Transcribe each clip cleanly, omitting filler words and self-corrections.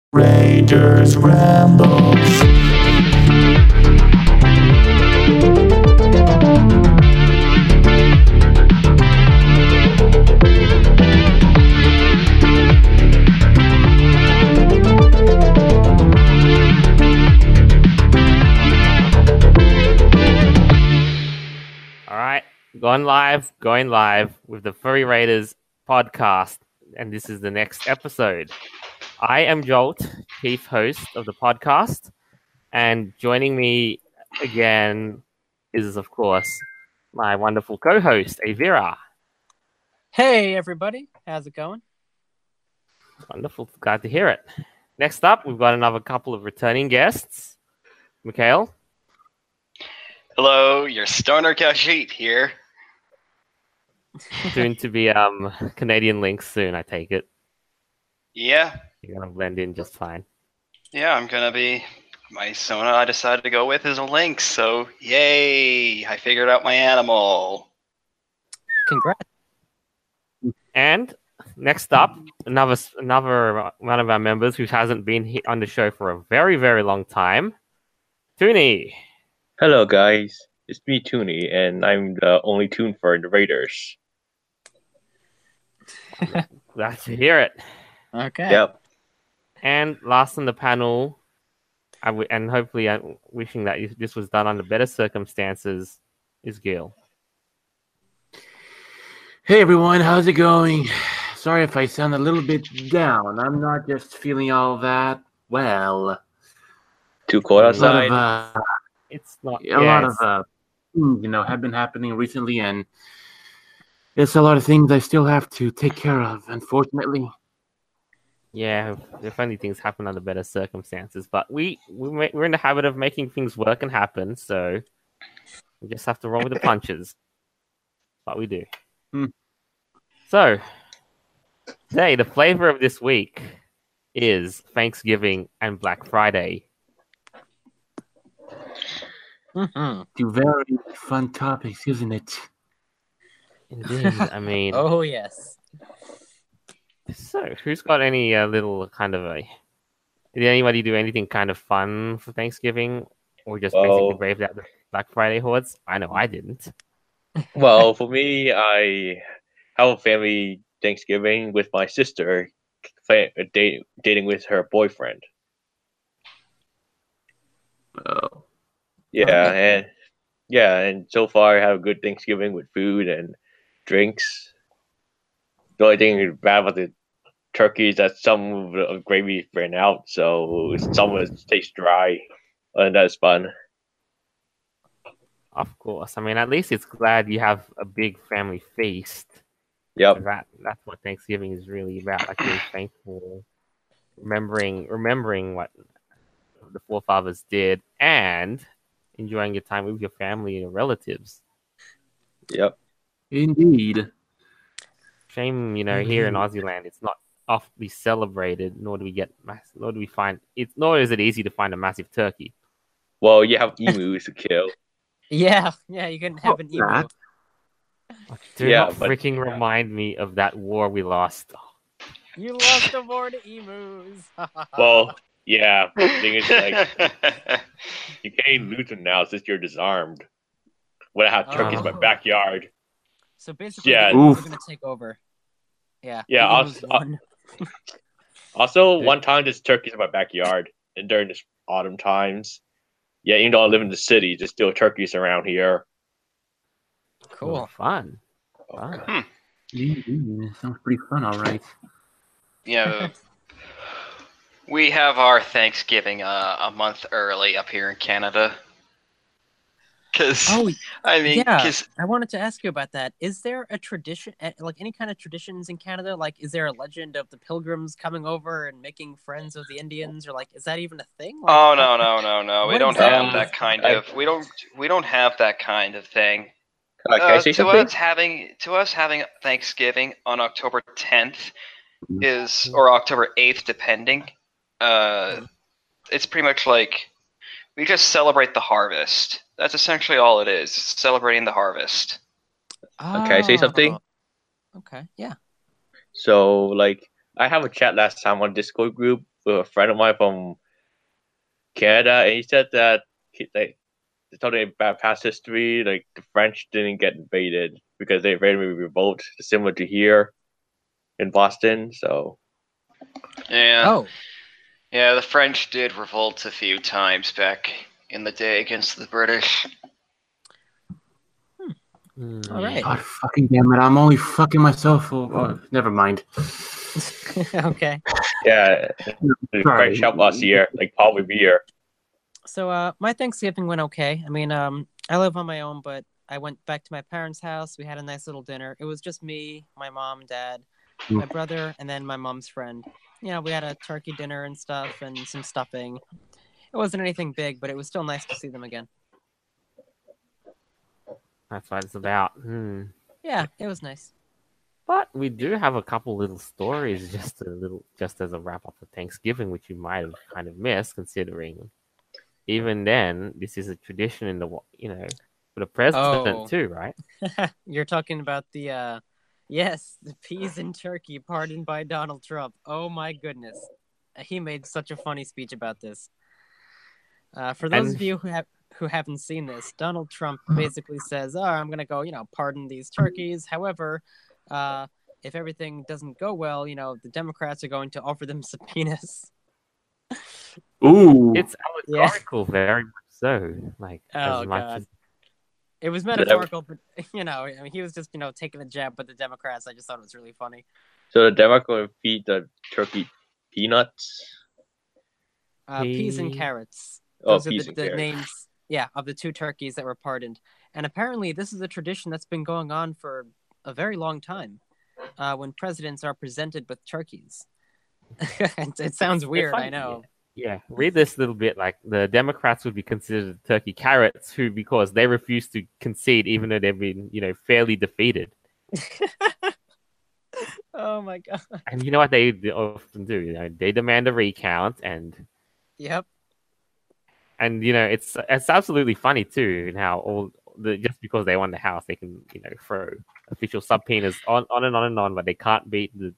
Raiders Rambles. All right, going live with the Furry Raiders podcast, and this is the next episode. I am Jolt, chief host of the podcast, and joining me again is, of course, my wonderful co-host, Avira. Hey, everybody. How's it going? Wonderful. Glad to hear it. Next up, we've got another couple of returning guests. Mikhail. Hello, your stoner Kashit here. Soon to be Canadian links soon, I take it. Yeah, You're going to blend in just fine. I'm gonna be... My Sona I decided to go with is a lynx, so yay! I figured out my animal. Congrats. And next up, another one of our members who hasn't been on the show for a very, very long time, Toonie. Hello, guys. It's me, Toonie, and I'm the only Toon for the Raiders. Glad to hear it. Okay. Yep. And last on the panel, and hopefully I'm wishing that this was done under better circumstances, is Gil. Hey everyone, how's it going? Sorry if I sound a little bit down. I'm not just feeling all that well. Too cold A outside. lot of, It's not a lot of things, have been happening recently, and it's a lot of things I still have to take care of, unfortunately. Yeah, if only things happen under better circumstances. But we're in the habit of making things work and happen, so we just have to roll with the punches. What we do. So, today, the flavor of this week is Thanksgiving and Black Friday. Mm-hmm. Two very fun topics, isn't it? Indeed, I mean... Oh, yes. So, who's got any little kind of a... Did anybody do anything kind of fun for Thanksgiving? Or just basically braved out the Black Friday hordes? I know I didn't. Well, for me, I have a family Thanksgiving with my sister dating with her boyfriend. Oh. And so far I have a good Thanksgiving with food and drinks. The only thing bad about the turkey is that some of the gravy ran out, so some of it tastes dry, and that's fun. Of course. I mean, at least it's glad you have a big family feast. Yep. That's what Thanksgiving is really about. Like being thankful, remembering what the forefathers did, and enjoying your time with your family and your relatives. Yep. Indeed. Shame, here in Aussie land, it's not often celebrated, nor is it easy to find a massive turkey. Well, you have emus to kill. Yeah, you can have an emu. Do not freaking remind me of that war we lost. You lost a war to emus. Well, yeah. The thing is, you can't lose them now since you're disarmed. When I have turkeys in my backyard. So basically, Yeah. the emus are going to take over. Yeah. Yeah. the emus won. Also, one time there's turkeys in my backyard, and during this autumn times. Yeah, even though I live in the city, there's still turkeys around here. Cool. Oh, fun. Sounds pretty fun, all right. Yeah, we have our Thanksgiving a month early up here in Canada. I wanted to ask you about that. Is there a tradition, like any kind of traditions in Canada? Like, is there a legend of the Pilgrims coming over and making friends with the Indians, or like, is that even a thing? Like, Oh no! We don't have that kind I- of. We don't have that kind of thing. Can I say To something? us having Thanksgiving on October 10th or October 8th, depending. It's pretty much like we just celebrate the harvest. That's essentially all it is. Celebrating the harvest. Can I say something? Okay, yeah. So, I have a chat last time on Discord group with a friend of mine from Canada, and he said that they told me about past history. Like the French didn't get invaded because they randomly revolt, similar to here in Boston. So Yeah. Oh, Yeah, the French did revolt a few times back in the day against the British. all right. God fucking damn it! I'm only fucking myself. Never mind. Okay. yeah, the Sorry. French helped us here, like probably beer. So my Thanksgiving went okay. I mean, I live on my own, but I went back to my parents' house. We had a nice little dinner. It was just me, my mom, dad, my brother, and then my mom's friend. You know, we had a turkey dinner and stuff and some stuffing. It wasn't anything big, but it was still nice to see them again. That's what it's about. Yeah, it was nice. But we do have a couple little stories, just as a wrap up of Thanksgiving, which you might have kind of missed, considering even then this is a tradition in the for the president too, right? You're talking about the peas and turkey pardoned by Donald Trump. Oh my goodness, he made such a funny speech about this. For those of you who haven't seen this, Donald Trump basically says, "Oh, I'm gonna go, pardon these turkeys. However, if everything doesn't go well, the Democrats are going to offer them subpoenas." Ooh, it's allegorical, very much so. Like, oh as much god, as it was metaphorical, but I mean, he was just taking a jab at the Democrats. I just thought it was really funny. So the Democrats feed the turkey peanuts. Peas and carrots. Those are the names, of the two turkeys that were pardoned. And apparently, this is a tradition that's been going on for a very long time. When presidents are presented with turkeys, it sounds weird. I know. Yeah, read this little bit. Like the Democrats would be considered turkey carrots, because they refuse to concede, even though they've been, fairly defeated. Oh my god! And you know what they often do? They demand a recount, and yep. And it's absolutely funny too, in how just because they won the House, they can throw official subpoenas on and on and on, but they can't beat the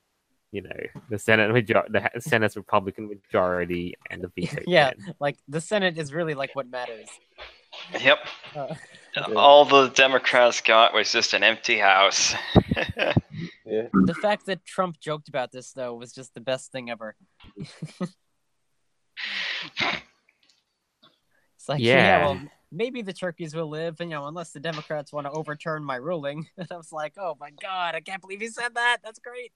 the Senate's Republican majority and the veto. Like the Senate is really like what matters. Yep. All the Democrats got was just an empty house. Yeah. The fact that Trump joked about this though was just the best thing ever. It's like, well, maybe the turkeys will live, and unless the Democrats want to overturn my ruling. And I was like, oh my god, I can't believe he said that. That's great.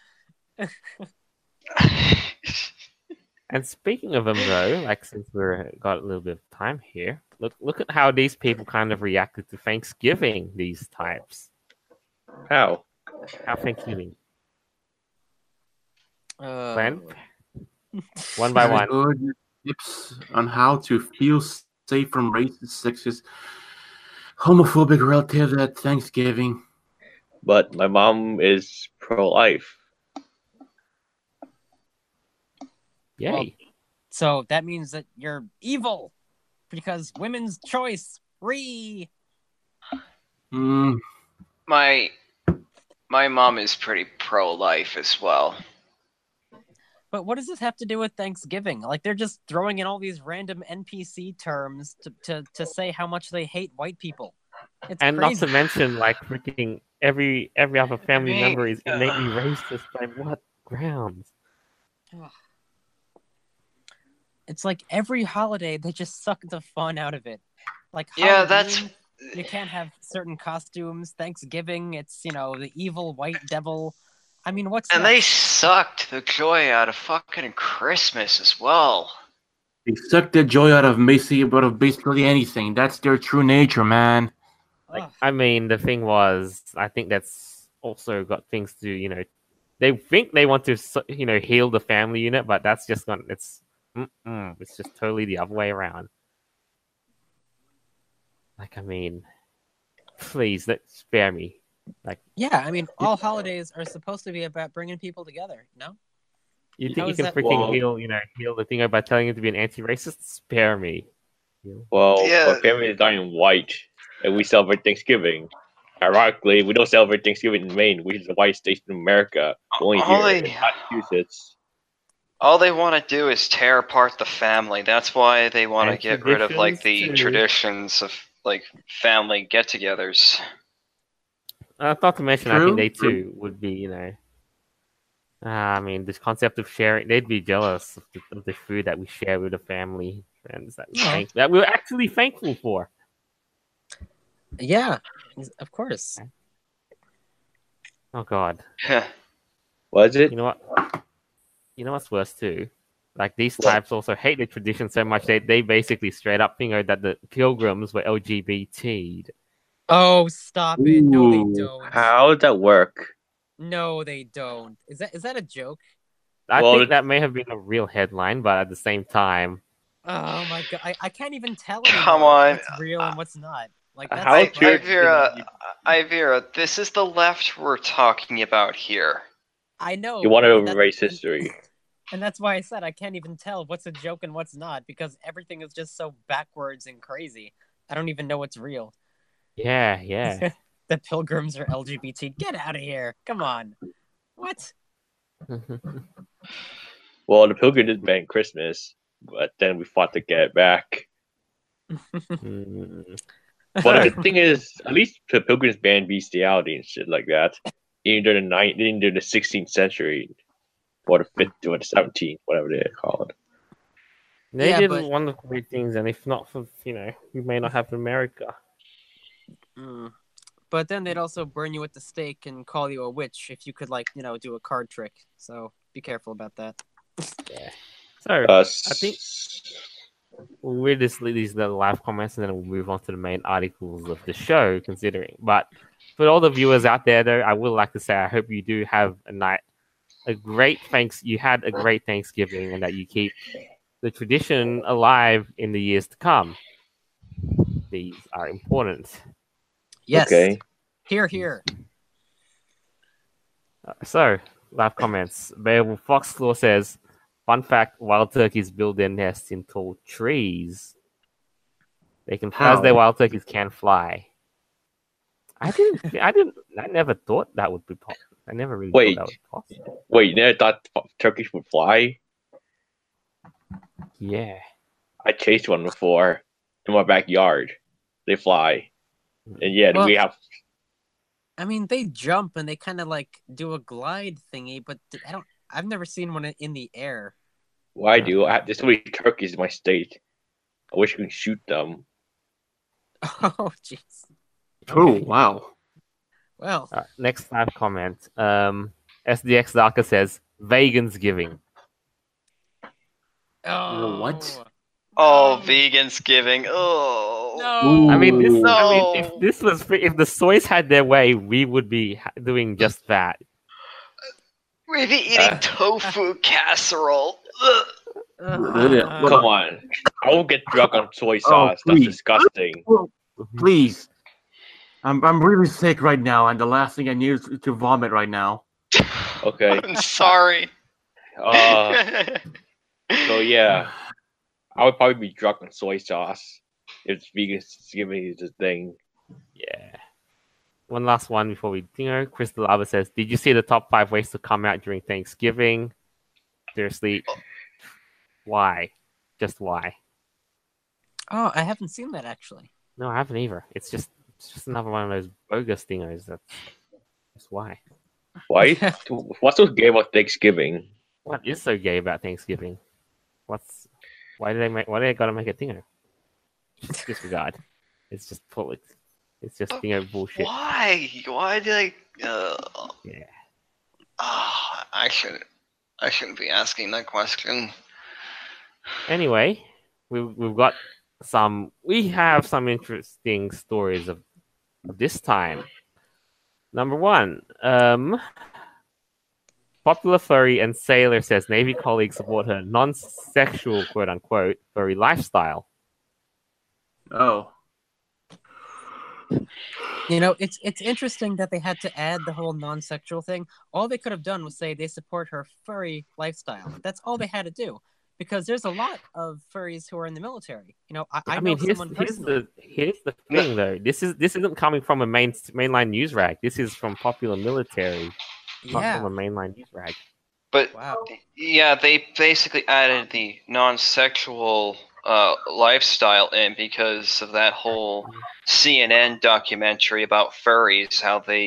And speaking of them, though, like since we've got a little bit of time here, look at how these people kind of reacted to Thanksgiving. These types. How Thanksgiving? Glenn? One by one. Good tips on how to feel safe from racist, sexist, homophobic relatives at Thanksgiving. But my mom is pro-life. Yay. Well, so that means that you're evil because women's choice free. My mom is pretty pro-life as well. But what does this have to do with Thanksgiving? Like they're just throwing in all these random NPC terms to say how much they hate white people. It's and crazy. Not to mention, like freaking every other family member is innately racist. By what grounds? It's like every holiday they just suck the fun out of it. Like Halloween, you can't have certain costumes. Thanksgiving, it's the evil white devil. I mean, they sucked the joy out of fucking Christmas as well. They sucked the joy out of basically anything. That's their true nature, man. I mean, the thing was, I think that's also got things to, they think they want to, heal the family unit, but that's just not, it's just totally the other way around. Like, I mean, please, spare me. Like, I mean, all holidays are supposed to be about bringing people together, You think you can freaking heal the thing by telling him to be an anti-racist? Spare me. Well, our family is not in white, and we celebrate Thanksgiving. Ironically, we don't celebrate Thanksgiving in Maine, which is a white state in America. Only here in Massachusetts. All they want to do is tear apart the family. That's why they want to And get rid of like the traditions, too. traditions of like family get-togethers. Not to mention, I think True, they true. too would be, I mean, this concept of sharing, they'd be jealous of the food that we share with the family friends Yeah. that we're actually thankful for. Yeah, of course. Oh God, Was it? you know what? You know what's worse too? Like these types also hate the tradition so much they basically straight up think that the pilgrims were LGBT'd. Oh, stop it! No, they Ooh. don't. How does that work? No, they don't. Is that a joke? I Well, think that may have been a real headline, but at the same time, Oh my god, I can't even tell Come anymore on. what's real and what's not. Like that's How like, true- Ivira, this is the left we're talking about here. I know. You want to but erase history. And that's why I said I can't even tell what's a joke and what's not because everything is just so backwards and crazy. I don't even know what's real. yeah. The pilgrims are LGBT. Get out of here. Come on. What? Well, the Pilgrim did ban Christmas, but then we fought to get it back. Mm. But the good thing is, at least the Pilgrims banned bestiality and shit like that. Even during the 16th century, or the 5th, or the 17th, whatever they call it. They Yeah, did but- wonderful great things, and if not for we may not have America. Mm. But then they'd also burn you at the stake and call you a witch if you could, do a card trick. So be careful about that. Yeah. So I think we'll read these little live comments, and then we'll move on to the main articles of the show. Considering, but for all the viewers out there, though, I would like to say I hope you do have you had a great Thanksgiving, and that you keep the tradition alive in the years to come. These are important. Yes. Okay. Here. So, live comments. Beowulf Foxclaw says, "Fun fact: wild turkeys build their nests in tall trees. They can, How? as their wild turkeys can fly." I never thought that would be possible. I never really Wait. thought that was possible. Wait, you never thought turkeys would fly? Yeah. I chased one before in my backyard. They fly. And yeah, Well- we have. I mean, they jump and they kind of do a glide thingy, but I've never seen one in the air. Well, I do. There's so many turkeys in my state. I wish we could shoot them. Oh, jeez. Oh, Okay. wow. Well, Next live comment. SDX Darker says, "Vegans giving." oh. What? Oh, vegans giving. Oh. No. I mean, No. if the soys had their way, we would be doing just that. We'd be eating tofu casserole. Ugh. Come on. I won't get drunk on soy sauce. That's please. disgusting. Please. I'm really sick right now, and the last thing I need is to vomit right now. Okay. I'm sorry. So yeah, I would probably be drunk on soy sauce if Thanksgiving is a thing. Yeah. One last one before we Crystal Lava says, "Did you see the top 5 ways to come out during Thanksgiving? Seriously, why? Just why?" Oh, I haven't seen that actually. No, I haven't either. It's just another one of those bogus thingos. That's why. Why? What's so gay about Thanksgiving? What is so gay about Thanksgiving? Why do they gotta make a thingo? Just disregard. It's just it's just thingo bullshit. Why? Why did I? Yeah. I shouldn't be asking that question. Anyway, we have some interesting stories of this time. Number 1, popular furry and sailor says Navy colleagues support her non-sexual quote unquote furry lifestyle. Oh. It's interesting that they had to add the whole non-sexual thing. All they could have done was say they support her furry lifestyle. That's all they had to do. Because there's a lot of furries who are in the military. I mean, know someone personally. here's the thing though. This isn't coming from a mainline news rag. This is from popular military, not from a mainline news rag. But Wow. yeah, they basically added the non-sexual lifestyle in because of that whole CNN documentary about furries,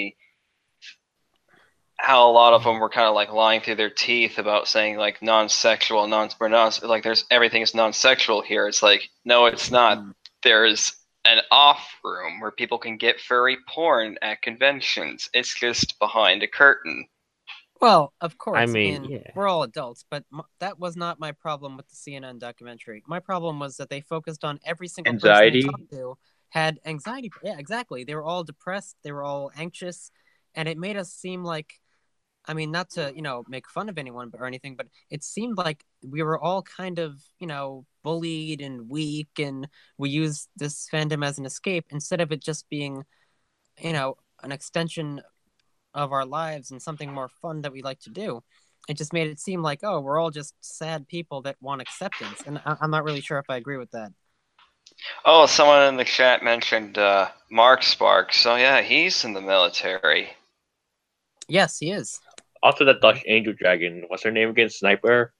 how a lot of them were kind of like lying through their teeth about saying like non-sexual, like there's everything is non-sexual here. It's like, no, it's not. There's an off room where people can get furry porn at conventions. It's just behind a curtain. Well, of course. I mean, we're all adults, but that was not my problem with the CNN documentary. My problem was that they focused on every single Anxiety? person they talked to had anxiety. Yeah, exactly. They were all depressed. They were all anxious, and it made us seem like, I mean, not to make fun of anyone or anything, but it seemed like we were all kind of bullied and weak, and we used this fandom as an escape instead of it just being an extension of our lives and something more fun that we like to do. It just made it seem like, oh, we're all just sad people that want acceptance, and I'm not really sure if I agree with that. Oh, someone in the chat mentioned Mark Sparks. So yeah, he's in the military. Yes, he is. Also, that Dutch angel dragon. What's her name again? Sniper.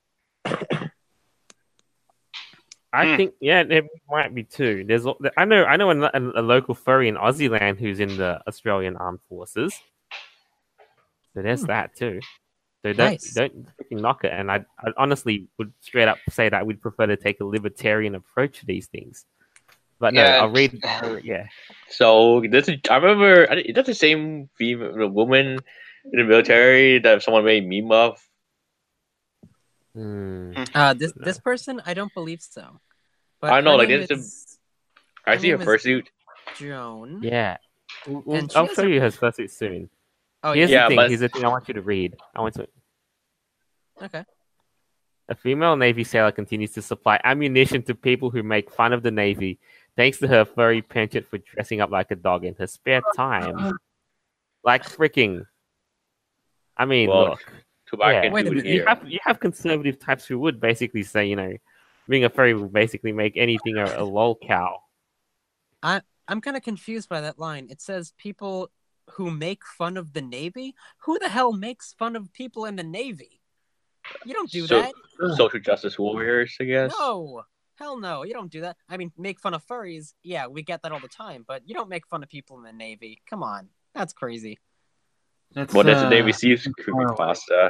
I think it might be too. I know a local furry in Aussie land who's in the Australian Armed Forces. So there's that too. So don't freaking knock it. And I honestly would straight up say that we'd prefer to take a libertarian approach to these things. But no, I'll read. Yeah. So I remember that's the same female woman in the military that someone made meme of. This person, I don't believe so. But I know, like I see her fursuit. Joan. Yeah. I'll show you her fursuit soon. Oh, here's the thing I want you to read. Okay. A female Navy sailor continues to supply ammunition to people who make fun of the Navy, thanks to her furry penchant for dressing up like a dog in her spare time. Like freaking. I mean, look. Wait a minute. You have conservative types who would basically say, being a furry will basically make anything a lol cow. I'm kind of confused by that line. It says people who make fun of the Navy? Who the hell makes fun of people in the Navy? You don't do that. Social justice warriors, I guess. No. Hell no. You don't do that. I mean, make fun of furries. Yeah, we get that all the time. But you don't make fun of people in the Navy. Come on. That's crazy. That's the Navy SEALs creepypasta.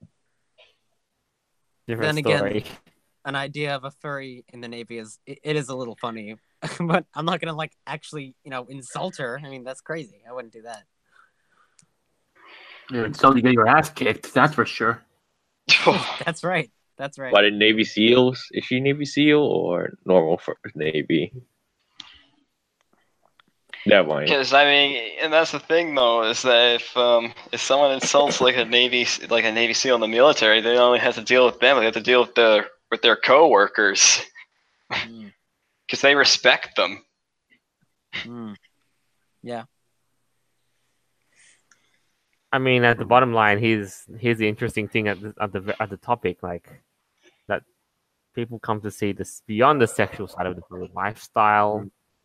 Different story. Again, an idea of a furry in the Navy it is a little funny. But I'm not gonna actually insult her. I mean, that's crazy. I wouldn't do that. You're insulted, you get your ass kicked. That's for sure. That's right. But in Navy SEALs, is she Navy SEAL or normal for Navy? Never mind. Because and that's the thing though, is that if someone insults like a Navy SEAL in the military, they don't only have to deal with them; they have to deal with their coworkers. Because they respect them. Yeah. I mean, at the bottom line, here's the interesting thing at the topic, like that people come to see this beyond the sexual side of the lifestyle.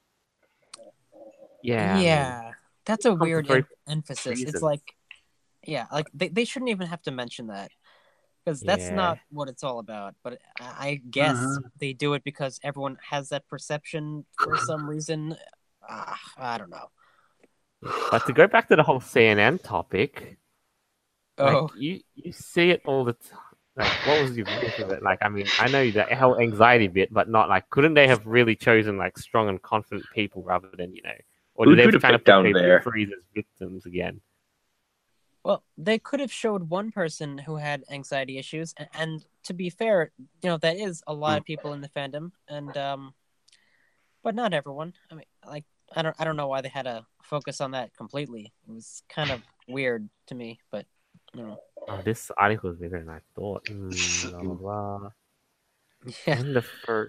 Yeah. Yeah, that's a weird emphasis. It's like, like they shouldn't even have to mention that. Because that's not what it's all about. But I guess they do it because everyone has that perception for some reason. I don't know. But to go back to the whole CNN topic, you see it all the time. Like, what was your view of it? Like, I mean, I know that whole anxiety bit, but not like, couldn't they have really chosen like strong and confident people rather than or did they kind of put furries as victims again? Well, they could have showed one person who had anxiety issues, and to be fair, that is a lot of people in the fandom, and but not everyone. I mean, like, I don't know why they had to focus on that completely. It was kind of weird to me, but Oh, this article is bigger than I thought. Blah, blah, blah. Yeah. And the first,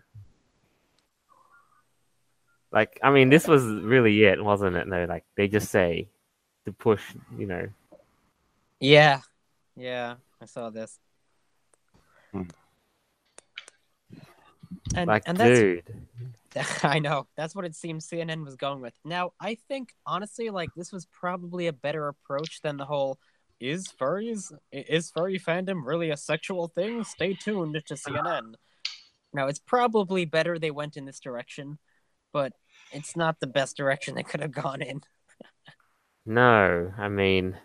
like, I mean, this was really it, wasn't it? No, like they just say to push, Yeah, I saw this. And that's, dude. I know. That's what it seems CNN was going with. Now, I think, honestly, like, this was probably a better approach than the whole, is furry fandom really a sexual thing? Stay tuned to CNN. Now, it's probably better they went in this direction, but it's not the best direction they could have gone in. No, I mean,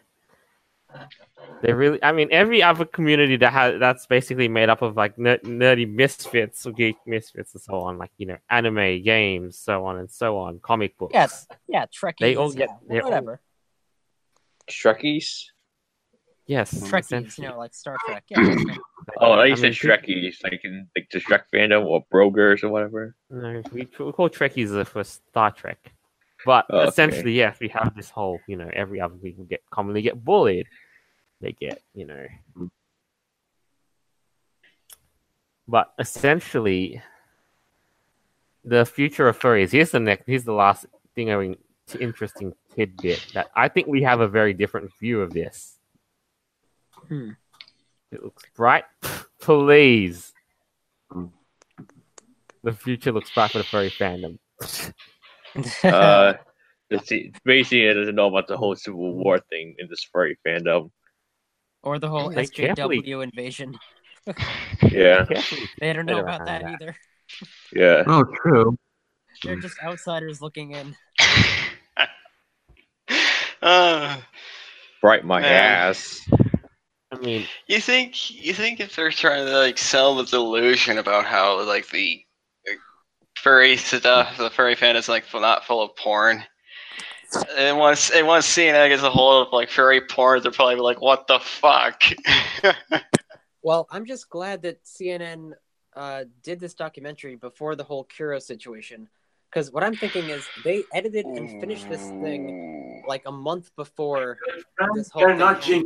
every other community that's basically made up of like nerdy misfits or geek misfits and so on, like anime, games, so on and so on, comic books. Yes, yeah, Trekkies. They all get whatever. Trekkies. Yes, Trekkies, like Star Trek. Yeah. Oh, I said Shrekkies, like in like the Shrek fandom or Brogers or whatever. No, we call Trekkies for Star Trek, but essentially, yes, we have this whole, every other people commonly get bullied. They get, but essentially, the future of furries. Here's the last thing, interesting tidbit that I think we have a very different view of this. It looks bright. Please. The future looks bright for the furry fandom. Basically, it doesn't know about the whole Civil War thing in this furry fandom. Or the whole SJW invasion. Yeah. They don't know about that either. Yeah. Oh, true. They're just outsiders looking in. Bright my ass. I mean, you think if they're trying to like sell the delusion about how like the furry stuff, the furry fan is like not full of porn. And once CNN gets a hold of like furry porn, they're probably like, "What the fuck?" Well, I'm just glad that CNN did this documentary before the whole Kuro situation, because what I'm thinking is they edited and finished this thing like a month before this whole thing happened.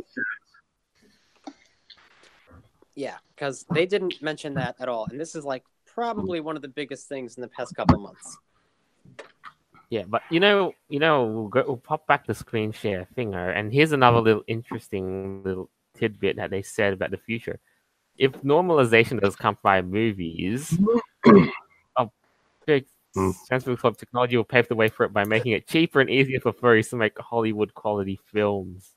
Yeah, because they didn't mention that at all, and this is like probably one of the biggest things in the past couple months. Yeah, but we'll pop back the screen share thinger, and here's another little interesting little tidbit that they said about the future. If normalization does come by movies, a big sensible club technology will pave the way for it by making it cheaper and easier for furries to make Hollywood quality films.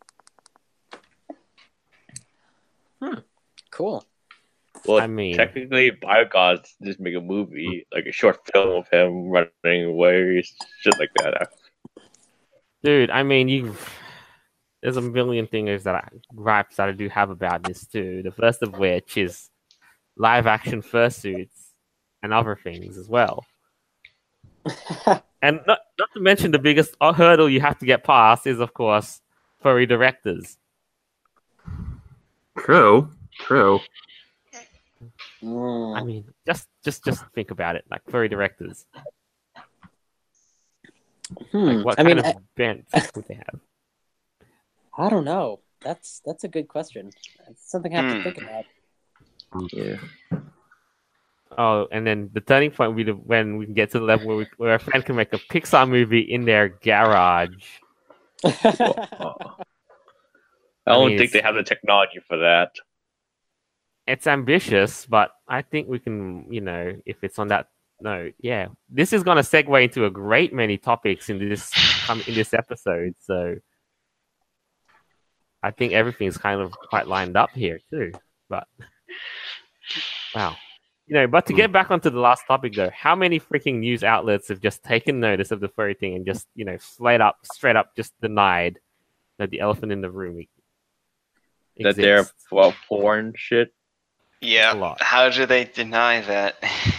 Cool. Well, I mean, technically, BioGods just make a movie, like a short film of him running away, shit like that. Dude, I mean, there's a million gripes that I do have about this too. The first of which is live action fursuits and other things as well. And not to mention the biggest hurdle you have to get past is, of course, furry directors. True. I mean, just think about it, like furry directors. Like, what kind of bent would they have? I don't know. That's a good question. It's something I have to think about. Yeah. Oh, and then the turning point will be when we can get to the level where a fan can make a Pixar movie in their garage. I don't think they have the technology for that. It's ambitious, but I think we can, if it's on that note, yeah. This is going to segue into a great many topics in this episode, so I think everything's kind of quite lined up here too. But wow. But to get back onto the last topic though, how many freaking news outlets have just taken notice of the furry thing and just, straight up just denied that the elephant in the room exists? That they're porn shit? Yeah. How do they deny that?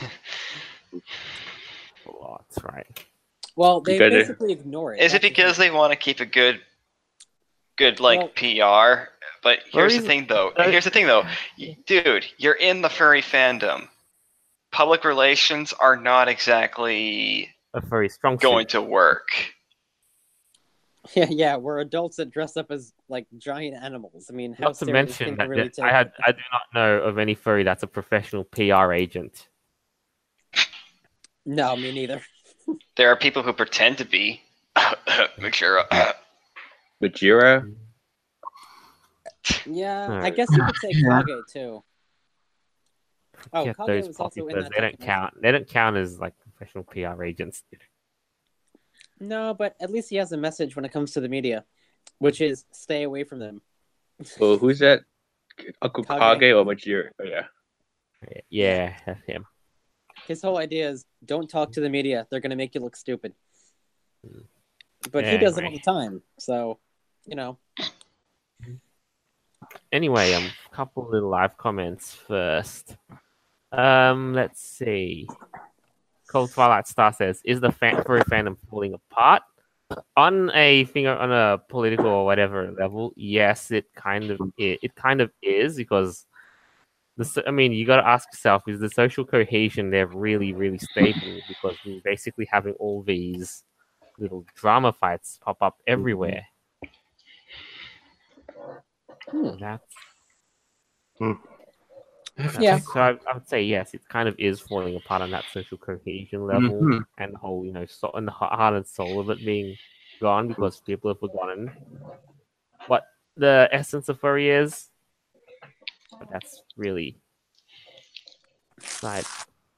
Lots, right? Well, they basically ignore it. Is it because they want to keep a good PR? But here's the thing though. Dude, you're in the furry fandom. Public relations are not exactly a very strong going to work. Yeah, we're adults that dress up as like giant animals. I mean, how not to mention that really I do not know of any furry that's a professional PR agent. No, me neither. There are people who pretend to be. Majira. Majira? Yeah, I guess you could say Kage too. Oh, Kage those was also in that. They don't count. They don't count as like professional PR agents. No, but at least he has a message when it comes to the media. which is stay away from them. Well, who's that? Uncle Kage. Kage or Majiro? Oh, yeah. Yeah, that's him. His whole idea is don't talk to the media. They're going to make you look stupid. But he does it all the time. So, you know. Anyway, a couple little live comments first. Let's see. Cold Twilight Star says, "Is the furry fandom falling apart?" On a political or whatever level, yes, it kind of is because you got to ask yourself: is the social cohesion there really, really stable? Because we're basically having all these little drama fights pop up everywhere. That's Yeah. So I would say yes, it kind of is falling apart on that social cohesion level, and the whole and the heart and soul of it being gone because people have forgotten what the essence of furry is. But that's really right.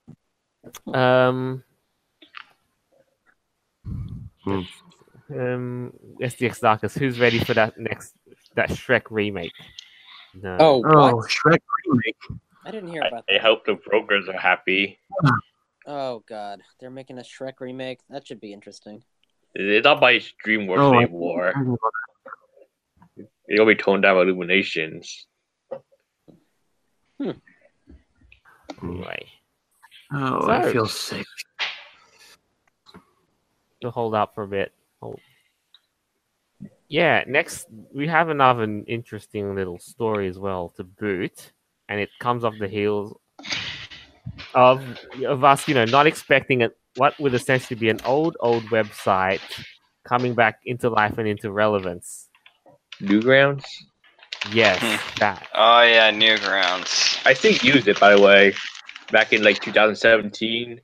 SDX Darkus, who's ready for that Shrek remake? No. Oh, what? Shrek remake. I didn't hear about I that. hope the brokers are happy. Oh, God. They're making a Shrek remake? That should be interesting. It's not by DreamWorks anymore. It'll be toned down Illuminations. Anyway. Oh, I feel sick. We'll hold out for a bit. Yeah, next we have another interesting little story as well to boot, and it comes off the heels of us, not expecting what would essentially be an old website coming back into life and into relevance. Newgrounds? Yes, that. Oh yeah, Newgrounds. I still used it, by the way, back in 2017.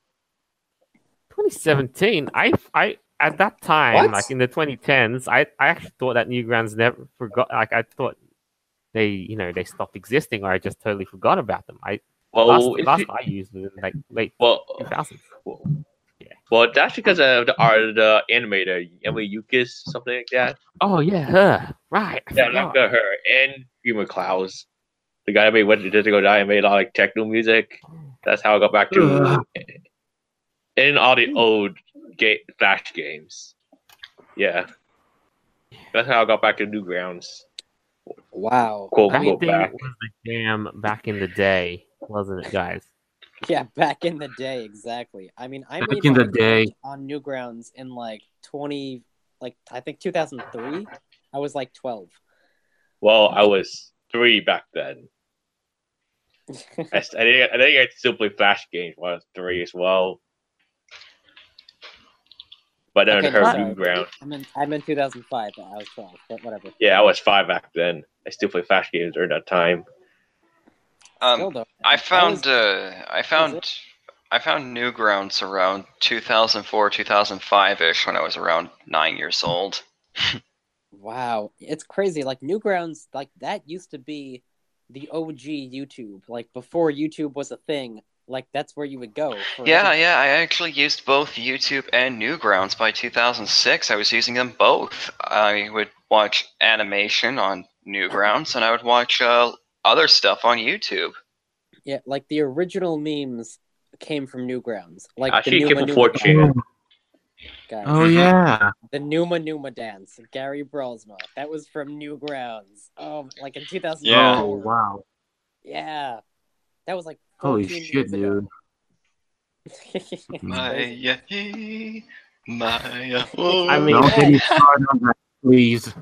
2017. I at that time, What? in the 2010s, I actually thought that Newgrounds never forgot. I thought they stopped existing, or I just totally forgot about them. Last I used them in late 2000s. Well, that's because of the animator, Emily Yukis, something like that. Oh yeah, her. Right. Yeah, like her and Dreamer Clouds. The guy that made When Did Go Die and made a lot of techno music. That's how I got back to and all the old Flash games. Yeah. That's how I got back to Newgrounds. Wow. Quote, back. Was the jam back in the day, wasn't it, guys? Yeah, back in the day, exactly. I made in the day on Newgrounds in I think 2003. I was 12. Well, I was 3 back then. I think I still play Flash games when I was 3 as well. But then I heard Newgrounds. I meant 2005, but I was 12, but whatever. Yeah, I was 5 back then. I still play Flash games during that time. I found Newgrounds around 2004, 2005-ish when I was around 9 years old. Wow, it's crazy. Newgrounds, that used to be the OG YouTube. Before YouTube was a thing, that's where you would go. Yeah, I actually used both YouTube and Newgrounds by 2006. I was using them both. I would watch animation on Newgrounds, and I would watch other stuff on YouTube. Yeah, the original memes came from Newgrounds. Actually, came from 4chan. Guys, oh yeah, the Numa dance, Gary Brolsma. That was from Newgrounds. Oh, in 2004. Yeah. Oh wow. Yeah, that was holy shit, dude. Maya. Don't get me started on that, please.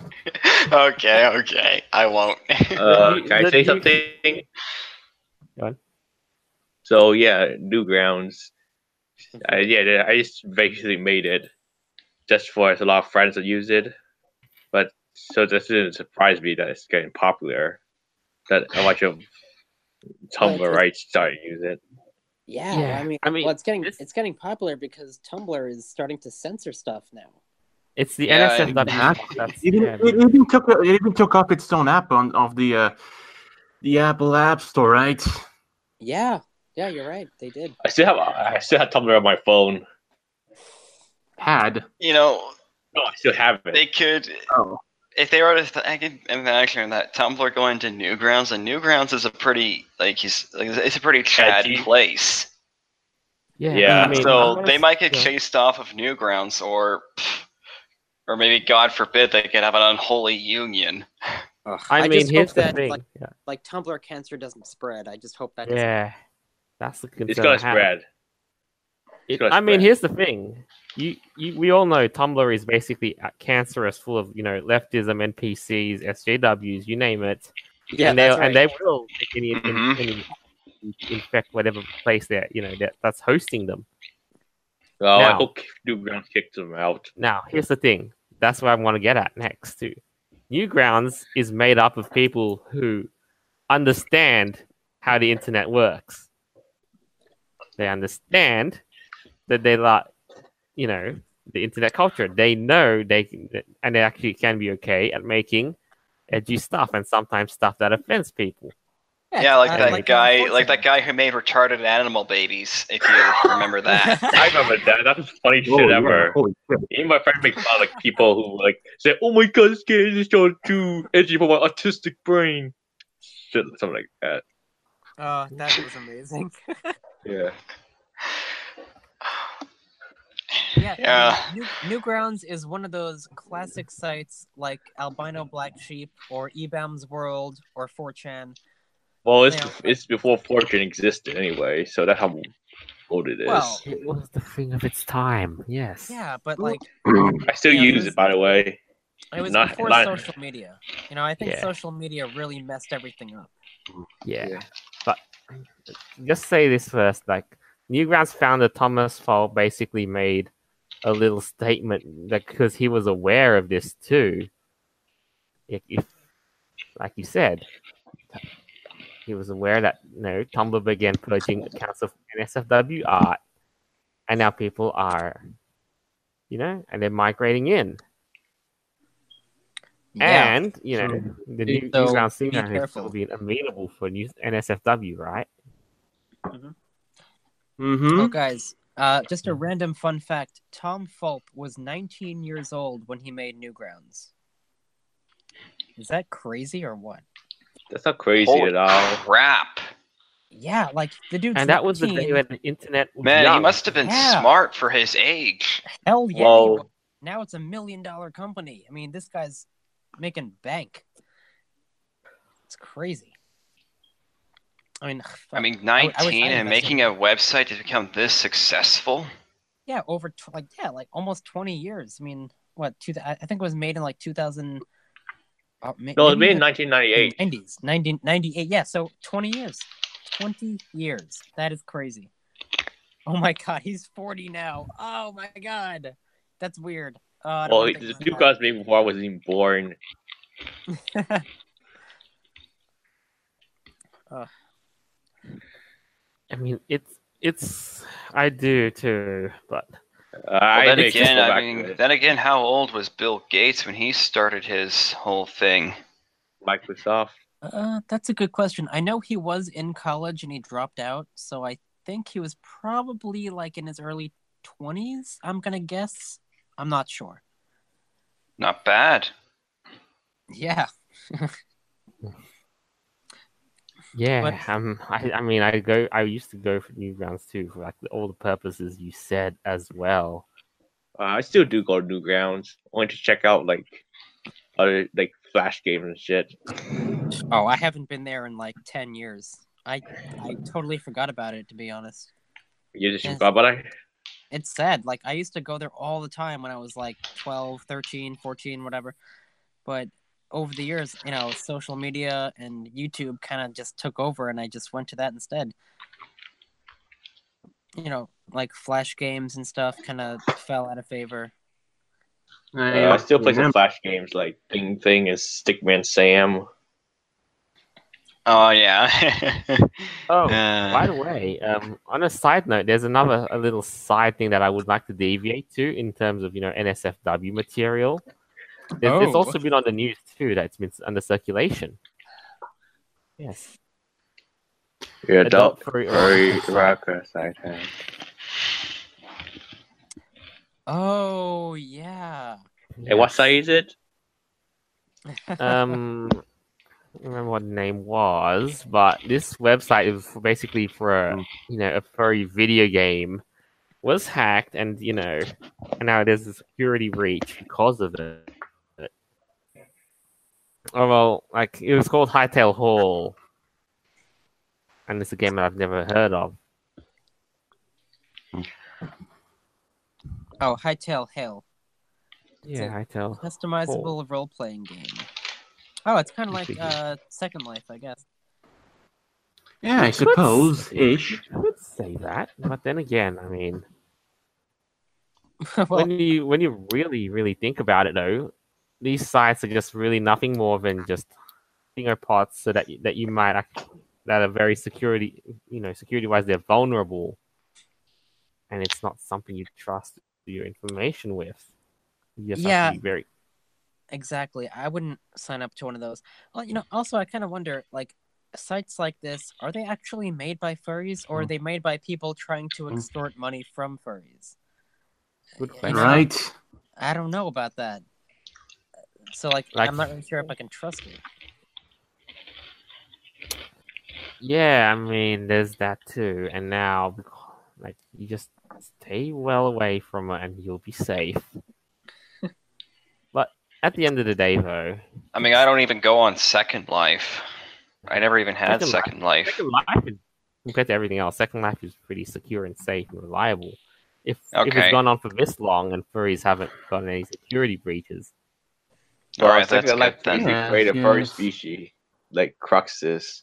Okay, I won't. Can I say something? Go on. So yeah, Newgrounds. I just basically made it just for there's a lot of friends that use it, but so this didn't surprise me that it's getting popular. That how much of Tumblr started to use it. Yeah, it's getting popular because Tumblr is starting to censor stuff now. It's the NSF that it even took up its own app of the Apple App Store, right? Yeah, you're right. They did. I still have Tumblr on my phone. Had no, I still have it. They could. Oh. if they were to, I can imagine that Tumblr going to Newgrounds, and Newgrounds is a pretty it's a pretty Chad place. Yeah. I mean, so they might get chased off of Newgrounds, or maybe, God forbid, they could have an unholy union. I mean, just here's hope the that thing. like Tumblr cancer doesn't spread. I just hope that. Yeah, that's the concern. It's gonna spread. I mean, here's the thing. We all know Tumblr is basically cancerous, full of leftism, NPCs, SJWs, you name it. Yeah, and they will infect whatever place that's hosting them. Well, I hope Newgrounds kicks them out. Now, here's the thing. That's what I want to get at next too. Newgrounds is made up of people who understand how the internet works. They understand that they like, the internet culture. They know they actually can be okay at making edgy stuff, and sometimes stuff that offends people. Yeah, like that guy who made retarded animal babies, if you remember that. I remember that. That's the funny shit ever. Even my friend makes fun of people who say, "Oh my god, this game is so too edgy for my autistic brain." Shit, something like that. Oh, that was amazing. Yeah. Yeah. Newgrounds is one of those classic sites like Albino Black Sheep or eBAM's World or 4chan. Well, it's before 4chan existed anyway, so that's how old it is. Well, it was the thing of its time, yes. Yeah, but I still use it, by the way. It was before social media. I think social media really messed everything up. Yeah. But just say this first, Newgrounds founder Thomas Fall basically made a little statement that because he was aware of this too. If like you said, he was aware that Tumblr began purging accounts of NSFW art, and now people are, and they're migrating in. Yeah. And the Newgrounds scene has still been amenable for new NSFW, right? Oh, guys, just a random fun fact. Tom Fulp was 19 years old when he made Newgrounds. Is that crazy or what? That's not crazy at all. Crap. Yeah, the dude's and that was the day when the internet was Man, young. he must have been smart for his age. Hell yeah. Well, now it's $1 million company. I mean, this guy's making bank. It's crazy. I mean, 19 and making a website to become this successful? Yeah, over almost 20 years. I mean, what? I think it was made in 2000. No, it was made in 1998. 1998. Yeah, so 20 years. 20 years. That is crazy. Oh my god, he's 40 now. Oh my god, that's weird. Well, the Newgrounds made before I was even born. I mean, it's I do too, but then again, how old was Bill Gates when he started his whole thing? Microsoft. That's a good question. I know he was in college and he dropped out, so I think he was probably in his early 20s. I'm gonna guess. I'm not sure. Not bad. Yeah. Yeah, I used to go for Newgrounds too for all the purposes you said as well. I still do go to Newgrounds, only to check out other Flash games and shit. Oh, I haven't been there in 10 years. I totally forgot about it, to be honest. You just forgot about it? It's sad. I used to go there all the time when I was 12, 13, 14, whatever. But over the years, social media and YouTube kind of just took over, and I just went to that instead. Flash games and stuff kind of fell out of favor. I still play some Flash games like Thing and Stickman Sam. Oh yeah. By the way, on a side note, there's a little side thing that I would like to deviate to in terms of NSFW material. It's also been on the news too that it's been under circulation. Yes. Yeah, adult furry rocker side. Oh yeah. Hey, what site is it? I don't remember what the name was, but this website is basically for a furry video game was hacked, and and now there's a security breach because of it. Oh well, like it was called Hightail Hall, and it's a game that I've never heard of. Oh, Hightail Hill. Yeah, Hightail. Customizable role-playing game. Oh, it's kind of like Second Life, I guess. Yeah, I suppose ish. You could say that, but then again, I mean, Well, when you really think about it, though, these sites are just really nothing more than just pots so that you might that are very security wise they're vulnerable, and it's not something you trust your information with. You just have to be very exactly. I wouldn't sign up to one of those. Well, also I kind of wonder, like, sites like this, are they actually made by furries, or are they made by people trying to extort money from furries? Good question. Right. I don't know about that. So, like I'm not really sure if I can trust it. Yeah, I mean, there's that too. And now, like, you just stay well away from it and you'll be safe. But at the end of the day, though... I mean, I don't even go on Second Life. I never even had Second Life. Second Life, compared to everything else, Second Life is pretty secure and safe and reliable. If it's gone on for this long and furries haven't gotten any security breaches... Alright, that's like good then. They create a furry species, like Cruxus.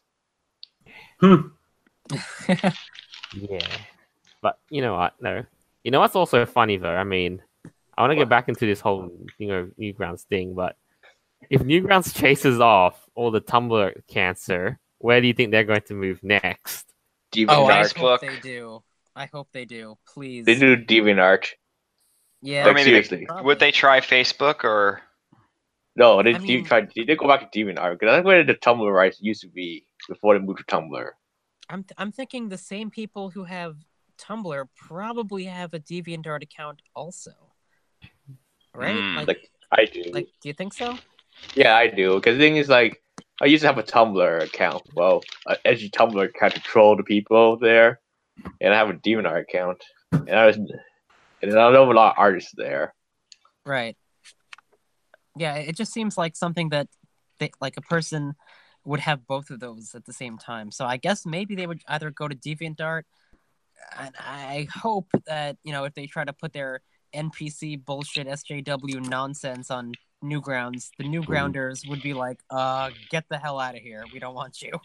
Yeah. But you know what? No. You know what's also funny, though? I mean, I want to get back into this whole, Newgrounds thing, but if Newgrounds chases off all the Tumblr cancer, where do you think they're going to move next? I hope they do. I hope they do. Please. They do DeviantArt. Yeah. Like, seriously. Would they try Facebook or... No, they did go back to DeviantArt, because that's where the Tumblr rights used to be before they moved to Tumblr. I'm thinking the same people who have Tumblr probably have a DeviantArt account also, right? Like I do. Like, do you think so? Yeah, I do. Because the thing is, like, I used to have a Tumblr account. Well, an edgy Tumblr account to troll the people there, and I have a DeviantArt account, and I know a lot of artists there. Right. Yeah, it just seems like something that like a person would have both of those at the same time. So I guess maybe they would either go to DeviantArt, and I hope that, if they try to put their NPC bullshit SJW nonsense on Newgrounds, the Newgrounders would be like, get the hell out of here. We don't want you.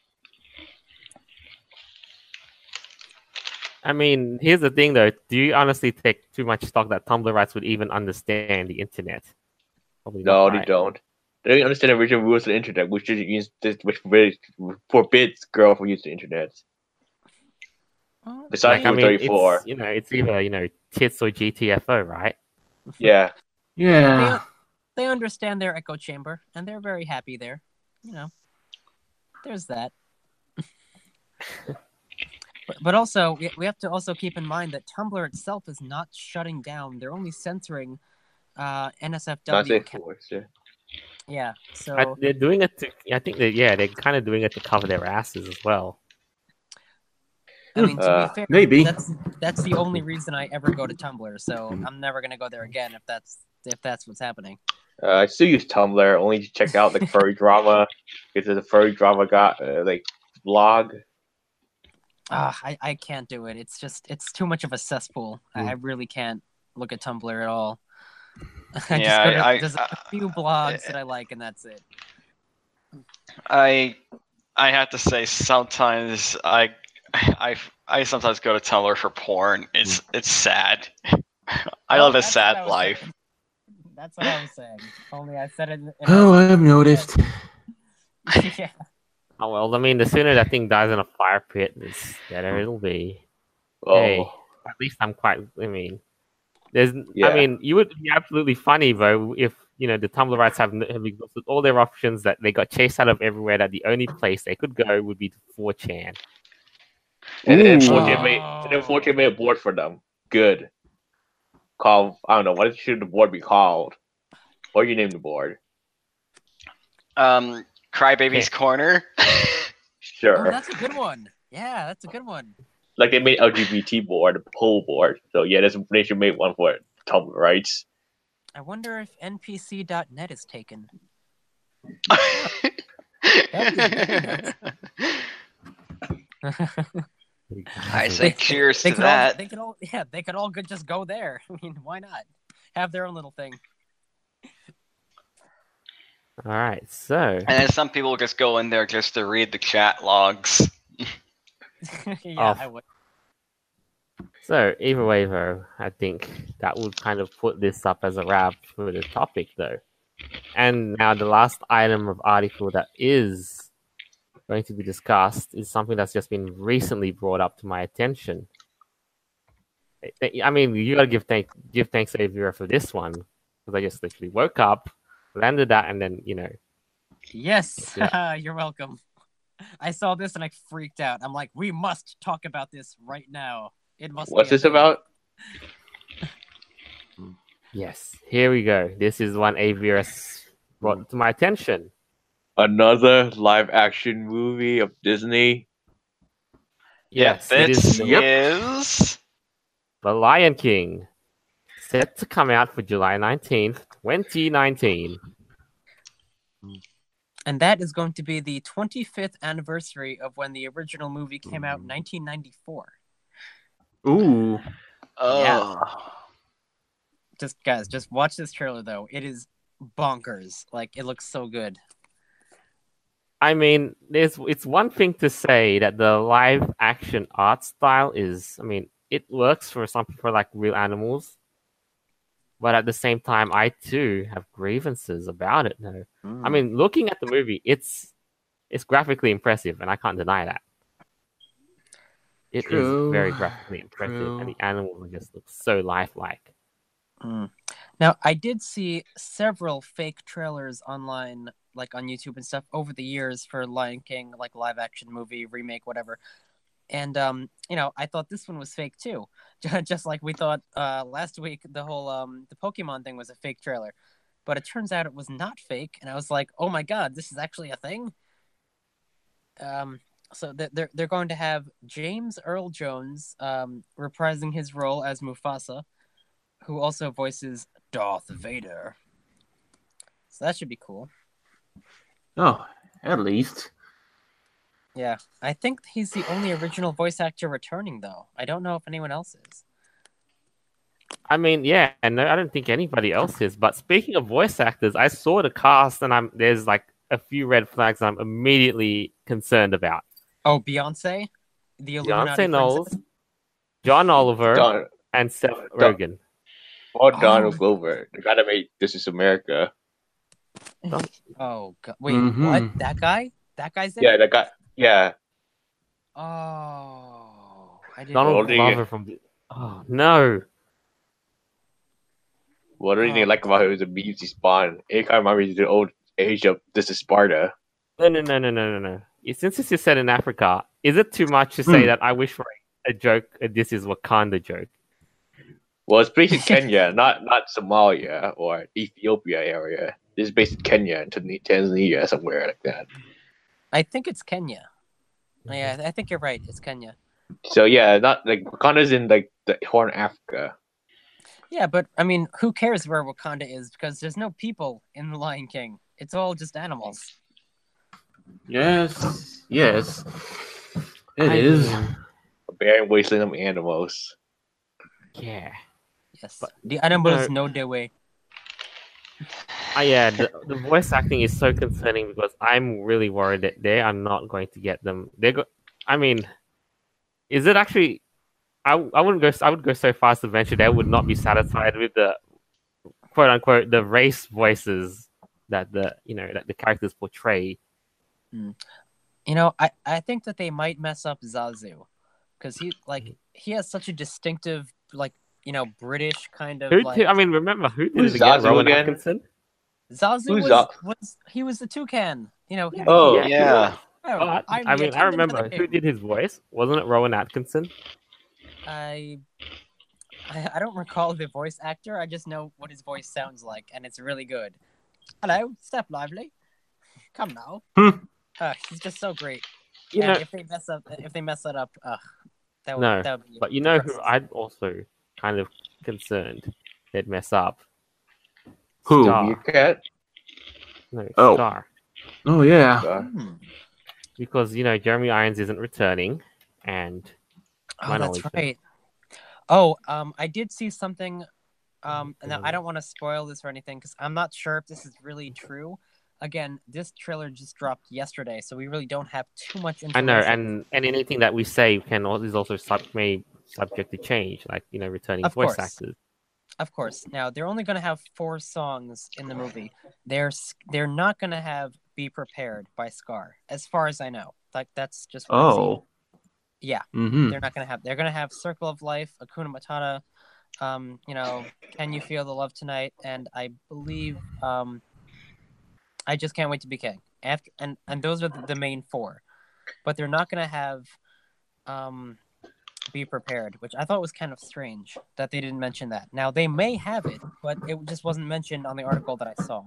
I mean, here's the thing, though. Do you honestly take too much stock that Tumblr rights would even understand the internet? Probably No, not, they right? don't. They don't understand the original rules of the internet, which forbids girls from using the internet. Besides Rule 34. It's either, tits or GTFO, right? Yeah. Yeah. They understand their echo chamber, and they're very happy there. There's that. But also, we have to also keep in mind that Tumblr itself is not shutting down. They're only censoring NSFW accounts. Yeah, so they're doing it to. I think they're kind of doing it to cover their asses as well. I mean, to be fair, maybe that's the only reason I ever go to Tumblr. So I'm never gonna go there again if that's what's happening. I still use Tumblr only to check out the furry drama, because the furry drama got blog. I can't do it. It's too much of a cesspool. I really can't look at Tumblr at all. There's a few blogs that I like, and that's it. I have to say, sometimes I sometimes go to Tumblr for porn. It's sad. I live a sad life. That's what I was saying. Only I said it. I have noticed. Yeah. Oh well, I mean, the sooner that thing dies in a fire pit, the better it'll be. Oh. Hey, at least I'm quite. I mean, I mean, you would be absolutely funny though if the Tumblr rights have exhausted all their options, that they got chased out of everywhere. That the only place they could go would be to 4chan. And then 4chan made a board for them. Good. I don't know, what should the board be called? What do you name the board? Crybaby's Corner. Sure. Oh, that's a good one. Yeah, that's a good one. Like they made LGBT board, a poll board. So yeah, they should make one for Tumblr rights. I wonder if NPC.net is taken. I say cheers to could that. They could all just go there. I mean, why not? Have their own little thing. All right, so And then some people just go in there just to read the chat logs. I would. So either way, though, I think that would kind of put this up as a wrap for the topic, though. And now the last item of article that is going to be discussed is something that's just been recently brought up to my attention. I mean, you gotta give thanks to Avira for this one, because I just literally woke up, landed that, and then Yes, Yeah. you're welcome. I saw this and I freaked out. I'm like, we must talk about this right now. It must. What's be a this thing. about? Yes, here we go. This is one Avira brought to my attention. Another live action movie of Disney. Yes, it This is is The Lion King, set to come out for July 19th, 2019. And that is going to be the 25th anniversary of when the original movie came out in 1994. Ooh. Just watch this trailer though. It is bonkers. Like, it looks so good. I mean, it's one thing to say that the live action art style is, I mean, it works for like real animals, but at the same time, I too have grievances about it. No, I mean, looking at the movie, it's graphically impressive, and I can't deny that. It True. is very graphically impressive, and the animals just look so lifelike. Now, I did see several fake trailers online, like on YouTube and stuff, over the years for Lion King, like live action movie, remake, whatever. And, I thought this one was fake too. Just like we thought last week, the whole the Pokemon thing was a fake trailer. But it turns out it was not fake. And I was like, oh my God, this is actually a thing. So they're going to have James Earl Jones reprising his role as Mufasa, who also voices Darth Vader. So that should be cool. Oh, at least. Yeah, I think he's the only original voice actor returning, though. I don't know if anyone else is. I mean, yeah, and I don't think anybody else is. But speaking of voice actors, I saw the cast, and there's like a few red flags I'm immediately concerned about. Oh, Beyonce, the Illuminati Beyonce Knowles, princess? John Oliver, and Seth Rogen. Donald Glover, the guy that made This Is America. Oh, God. Wait, what? That guy? That guy's in Yeah, it? that guy. Yeah. Oh, I didn't Donald know. Glover from. Oh no! What do you like about him? It was a BBC Spawn. It kind of reminds me of the old age of This Is Sparta. No. Since this is set in Africa, is it too much to say that I wish for a joke? This is Wakanda joke. Well, it's based in Kenya, not Somalia or Ethiopia area. This is based in Kenya and Tanzania, somewhere like that. I think it's Kenya. Yeah, I think you're right. It's Kenya. So yeah, not like Wakanda's in like the Horn of Africa. Yeah, but I mean, who cares where Wakanda is? Because there's no people in The Lion King. It's all just animals. Yes. It is. A barren wasteland of animals. Yeah. Yes. But the animals know their way. Yeah, the voice acting is so concerning because I'm really worried that they are not going to get them. I mean, is it actually? I would go so far as to venture they would not be satisfied with the quote unquote the race voices that the characters portray. I think that they might mess up Zazu because he has such a distinctive British kind of. Remember who did it again? Rowan Atkinson. Zazu was the toucan. Oh yeah. I remember who did his voice. Wasn't it Rowan Atkinson? I don't recall the voice actor. I just know what his voice sounds like, and it's really good. Hello, Step Lively. Come now. He's just so great. You And know, if they mess that up, that would no, that would be but you know who depressing. I'm also kind of concerned they'd mess up? Who? Scar. Cat? No, Oh. Scar. Oh yeah. Because, Jeremy Irons isn't returning, and my that's knowledge, right. Oh, I did see something. Now I don't want to spoil this or anything because I'm not sure if this is really true. Again, this trailer just dropped yesterday, so we really don't have too much I information. know, and anything that we say is also subject to change, like returning Of voice course. actors. Of course. Now they're only going to have 4 songs in the movie. They're not going to have "Be Prepared" by Scar, as far as I know. Like that's just what I've seen. Yeah, they're not going to have. They're going to have "Circle of Life," "Hakuna Matata," "Can You Feel the Love Tonight," and I believe "I Just Can't Wait to Be King." And those are the main 4, but they're not going to have "Be Prepared," which I thought was kind of strange that they didn't mention that. Now they may have it, but it just wasn't mentioned on the article that I saw.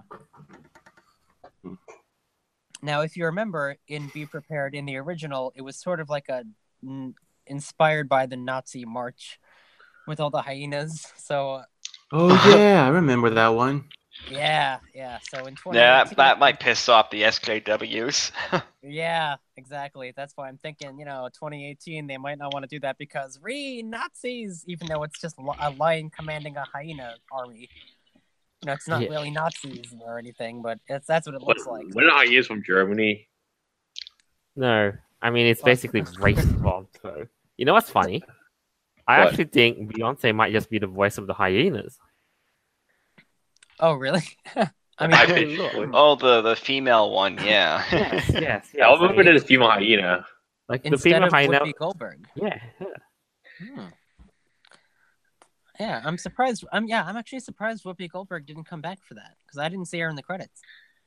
Now, if you remember, in "Be Prepared" in the original, it was sort of like inspired by the Nazi march with all the hyenas. So. Oh yeah, I remember that one. Yeah. So in 2018, that might piss off the SJWs. Yeah, exactly. That's why I'm thinking, 2018, they might not want to do that because Nazis, even though it's just a lion commanding a hyena army. It's not really Nazis or anything, but that's what it looks like. What are hyenas from Germany? No, I mean it's basically race involved. So you know what's funny? I actually think Beyonce might just be the voice of the hyenas. Oh, really? I mean, the female one, yeah. yes. I remember there's a female hyena. Like the instead female of hyena. Whoopi Goldberg. Yeah. Yeah, I'm surprised. I'm actually surprised Whoopi Goldberg didn't come back for that because I didn't see her in the credits.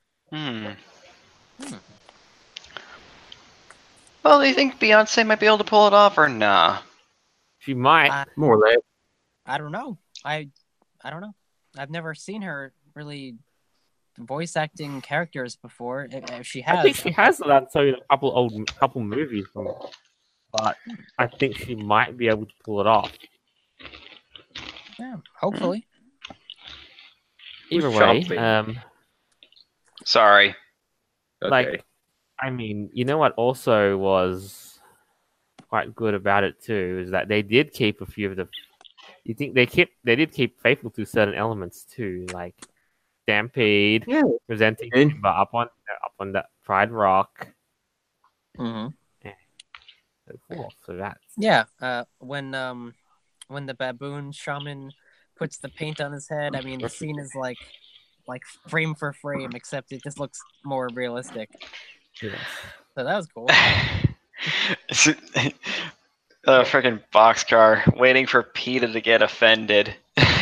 Well, do you think Beyonce might be able to pull it off or nah? She might. More or less. I don't know. I don't know. I've never seen her really voice acting characters before. If she has, I think she has done a couple movies, but I think she might be able to pull it off. Yeah, hopefully. Either way, sorry. Okay. I mean, you know what also was quite good about it too is that they did keep a few of the. You think they did keep faithful to certain elements too, like Stampede, presenting Simba up on that Pride Rock. Mm-hmm. So that's when the baboon shaman puts the paint on his head, I mean the scene is like frame for frame, except it just looks more realistic. Yes. So that was cool. Freaking boxcar waiting for PETA to get offended.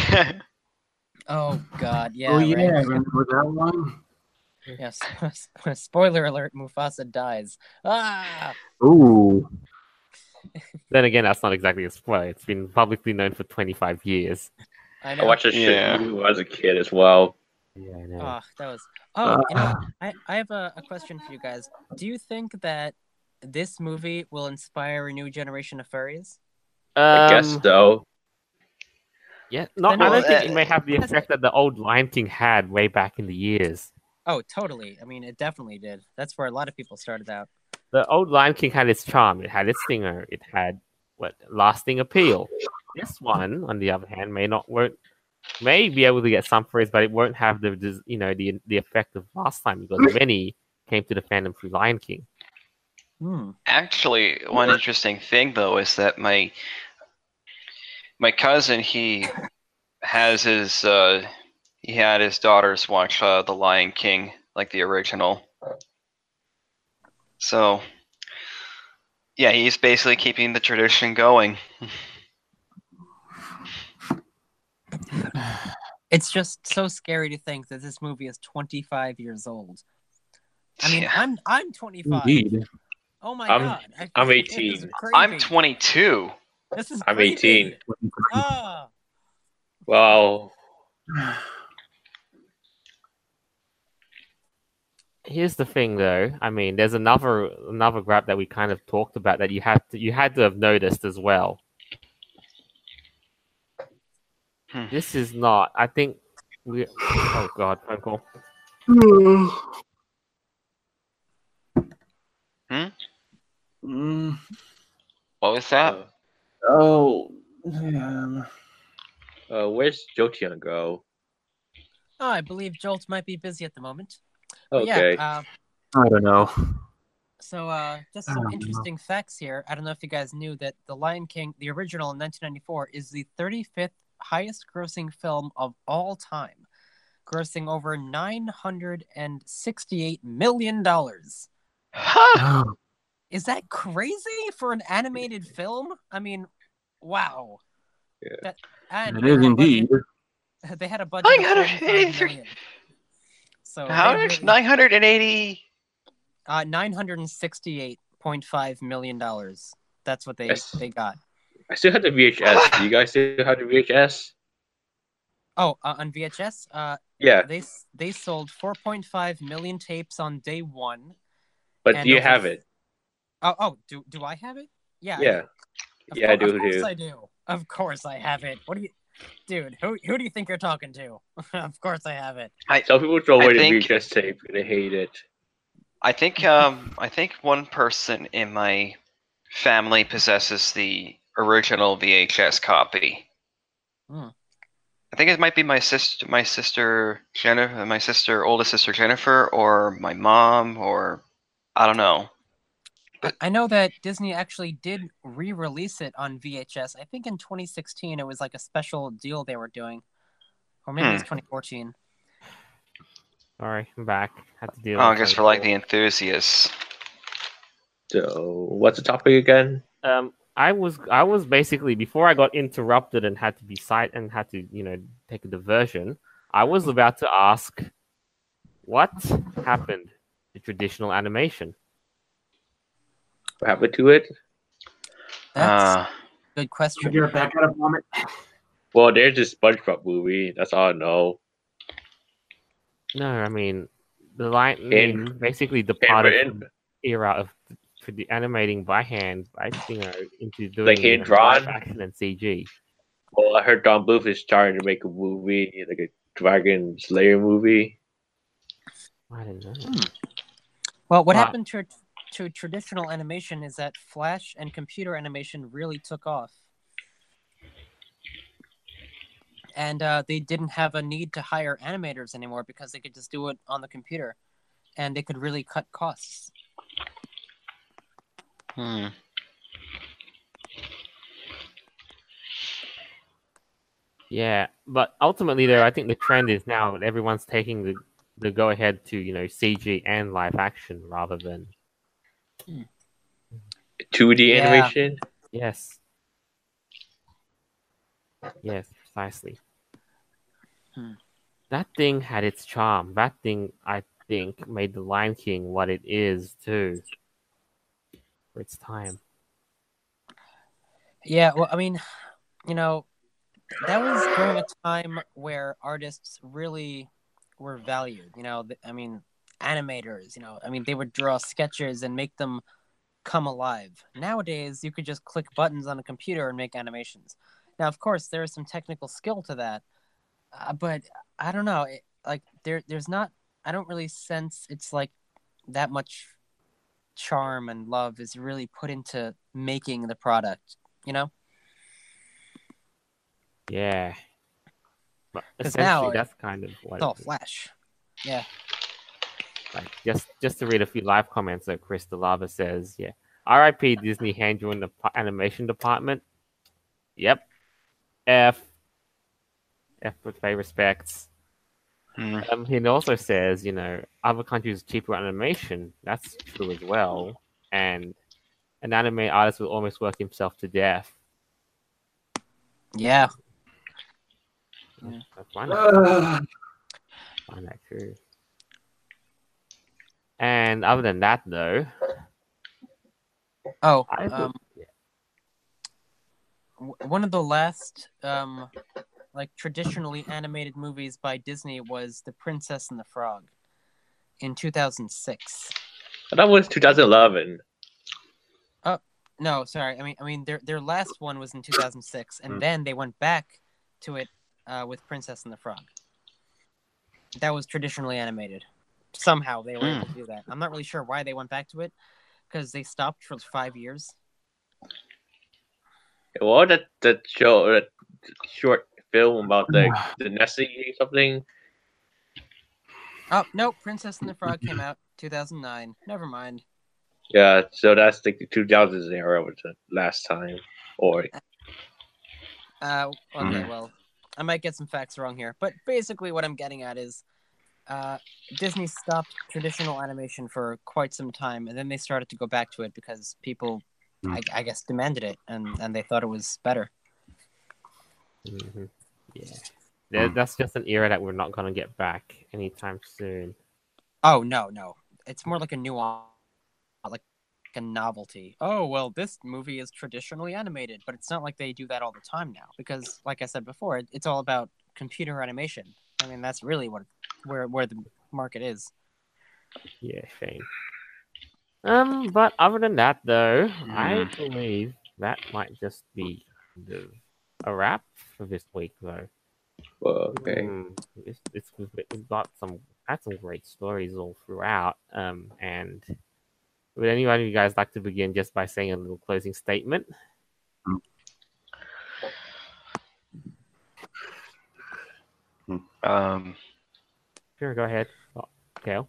Oh God, yeah. Oh yeah, right. I remember that one. Yes. Spoiler alert: Mufasa dies. Ah. Ooh. Then again, that's not exactly a spoiler. It's been publicly known for 25 years. I know. I watched this shit movie when I was a kid as well. Yeah, I know. That was. Oh, I have a question for you guys. Do you think that this movie will inspire a new generation of furries? I guess so. Yeah, I don't think it may have the effect that the old Lion King had way back in the years. Oh, totally. I mean, it definitely did. That's where a lot of people started out. The old Lion King had its charm. It had its stinger. It had lasting appeal. This one, on the other hand, may be able to get some praise, but it won't have the effect of last time because many came to the fandom through Lion King. Actually, one interesting thing though is that my cousin he had his daughters watch The Lion King, like the original. So yeah, he's basically keeping the tradition going. It's just so scary to think that this movie is 25 years old. I mean, yeah. I'm 25. Indeed. Oh my God. I'm 18. I'm 22. This is I'm 18. Oh. Well. here's the thing, though. I mean, there's another grab that we kind of talked about that you had to have noticed as well. This is not. I think we. Oh God, phone call. What was that? Where's Jotian go? Oh, I believe Jolt might be busy at the moment. But Okay. yeah, I don't know. so just some interesting facts here. I don't know if you guys knew that The Lion King, the original in 1994, is the 35th highest grossing film of all time, grossing over $968 million. Is that crazy for an animated film? I mean, wow. Yeah. It is indeed. They had a budget of $45 million. So how much? 980. $968.5 million. That's what they got. I still have the VHS. Do you guys still have the VHS? Oh, on VHS? Yeah. They sold 4.5 million tapes on day one. But do you have it? Do I have it? Yeah. Yeah. I do. Of course I do. Of course I have it. What do you... Dude, who do you think you're talking to? Of course I have it. Some people throw away the VHS tape and they hate it. I think one person in my family possesses the original VHS copy. I think it might be my sister Jennifer, my oldest sister Jennifer, or my mom, or I don't know. But I know that Disney actually did re-release it on VHS. I think in 2016 it was like a special deal they were doing, or maybe it was 2014. Sorry, I'm back. Had to deal. I guess for like the enthusiasts. So, what's the topic again? I was basically, before I got interrupted and had to take a diversion. I was about to ask, what happened to traditional animation? What happened to it? That's a good question. You're back at a moment. Well, there's this SpongeBob movie. That's all I know. No, I mean, the Lion basically departed from the era of the animating by hand, into doing like hand drawn live action and CG. Well, I heard Don Bluth is trying to make a movie, like a Dragon Slayer movie. I don't know. Well, what happened to traditional animation is that Flash and computer animation really took off. And they didn't have a need to hire animators anymore because they could just do it on the computer. And they could really cut costs. Yeah, but ultimately, though, I think the trend is now everyone's taking the go ahead to CG and live action rather than 2D animation. Yes, precisely. That thing had its charm. That thing, I think, made The Lion King what it is too. For its time. Yeah, well, I mean, that was during a time where artists really were valued. Animators. They would draw sketches and make them come alive. Nowadays, you could just click buttons on a computer and make animations. Now, of course, there is some technical skill to that, but I don't know. There's not. I don't really sense it's like that much charm and love is really put into making the product. Yeah. But essentially, that's kind of what it's all Flash. Yeah. Like just to read a few live comments that Chris DeLava says, yeah. R.I.P. Disney hand-drawn the animation department. Yep. F with pay respects. He also says, other countries cheaper animation. That's true as well. And an anime artist will almost work himself to death. Yeah. I find that true. And other than that, though. One of the last traditionally animated movies by Disney was The Princess and the Frog. in 2006. That was 2011. No, sorry. I mean, their last one was in 2006, and then they went back to it with Princess and the Frog. That was traditionally animated. Somehow they were able to do that. I'm not really sure why they went back to it, because they stopped for 5 years. What that show, that short film about the Nessie something? Oh no, Princess and the Frog came out 2009. Never mind. Yeah, so that's like the 2000s era was the last time. Or Okay, well, I might get some facts wrong here, but basically what I'm getting at is Disney stopped traditional animation for quite some time, and then they started to go back to it because people, I guess, demanded it, and they thought it was better. Mm-hmm. Yeah, that's just an era that we're not going to get back anytime soon. Oh no, it's more like a nuance, like a novelty. Oh well, this movie is traditionally animated, but it's not like they do that all the time now, because, like I said before, it's all about computer animation. I mean, that's really where the market is. Yeah, shame. But other than that, though, I believe that might just be a wrap for this week, though. well, okay. We've got had some great stories all throughout. And would anyone of you guys like to begin just by saying a little closing statement? Sure, go ahead, Kale.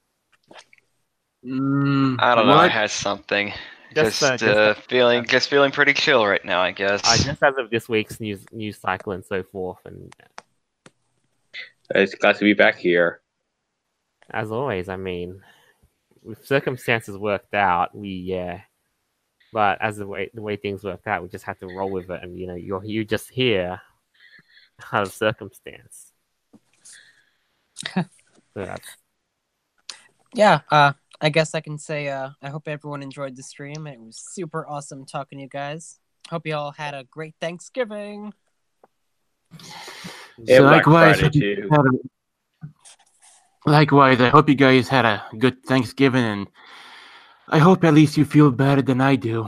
I don't know. I had something. Just feeling pretty chill right now, I guess. Just as of this week's news cycle and so forth, and It's glad to be back here. as always, I mean, if circumstances worked out, but as the way things worked out, we just had to roll with it, and you're just here out of circumstance. So Yeah, I guess I can say I hope everyone enjoyed the stream. It was super awesome talking to you guys. Hope you all had a great Thanksgiving. Yeah, So Black likewise, Friday too. Likewise, I hope you guys had a good Thanksgiving, and I hope at least you feel better than I do.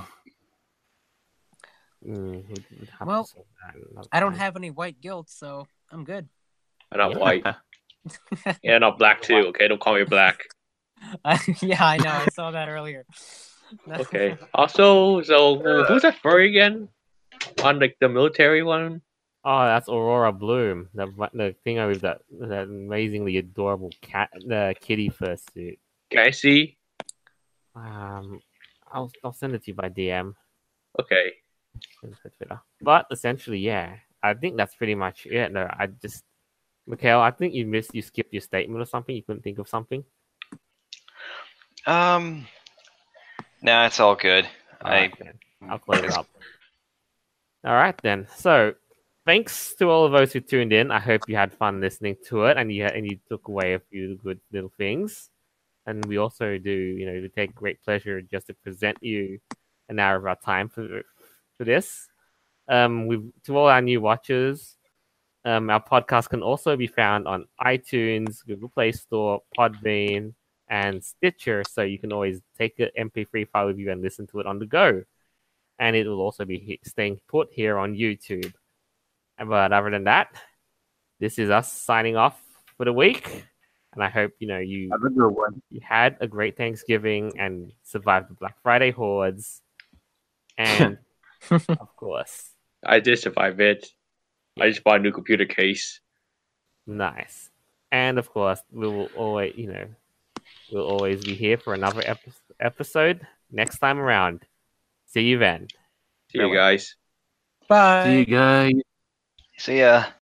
Well, I don't have any white guilt, so I'm good. I'm not white. Yeah, not black too. Okay, don't call me black. Yeah, I know. I saw that earlier. Okay. Also, so who's that furry again? On like the military one? Oh, that's Aurora Bloom, the thing with that amazingly adorable the kitty fursuit. Can I see? I'll send it to you by DM. Okay. But essentially, yeah, I think that's pretty much it. No, Mikhail, I think you skipped your statement or something. You couldn't think of something. Nah, it's all good. I'll close it up. All right then. So, thanks to all of those who tuned in. I hope you had fun listening to it, and you took away a few good little things. And we also do, we take great pleasure just to present you an hour of our time for this. To all our new watchers, our podcast can also be found on iTunes, Google Play Store, Podbean, and Stitcher, so you can always take an MP3 file with you and listen to it on the go. And it will also be staying put here on YouTube. But other than that, this is us signing off for the week. And I hope you had a great Thanksgiving and survived the Black Friday hordes. And of course, I did survive it. I just bought a new computer case. Nice. And of course, we will always, we'll always be here for another episode next time around. See you then. See you guys. Bye. See you guys. See ya.